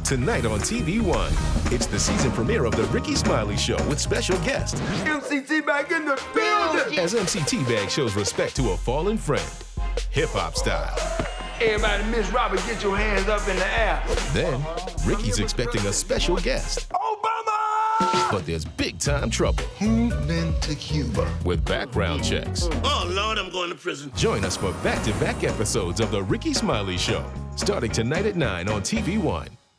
Tonight on TV One, it's the season premiere of The Ricky Smiley Show with special guest. MC T-Bag in the building! As MC T-Bag shows respect to a fallen friend, hip-hop style. Everybody, Miss Robert, get your hands up in the air. Then, Ricky's expecting a special guest. Obama! But there's big-time trouble. Who's been to Cuba? With background checks. Oh, Lord, I'm going to prison. Join us for back-to-back episodes of The Ricky Smiley Show, starting tonight at 9 on TV One.